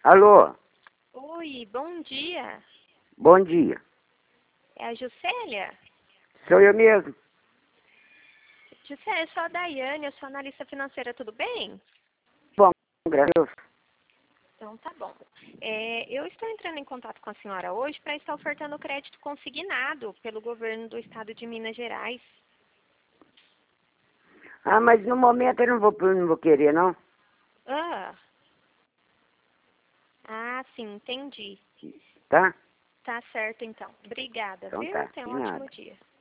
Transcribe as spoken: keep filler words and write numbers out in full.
Alô, Oi, bom dia. bom dia. É a Juscelia? Sou eu mesmo. Juscelia, eu sou a Daiane, eu sou analista financeira, tudo bem? Bom, graças a Deus. Então tá bom. É, eu estou entrando em contato com a senhora hoje para estar ofertando crédito consignado pelo governo do estado de Minas Gerais. Ah, mas no momento eu não vou, não vou querer, não. Ah, ah, sim, entendi. Tá? Tá certo então. Obrigada, Então viu? tá, Tenha de um ótimo nada. dia.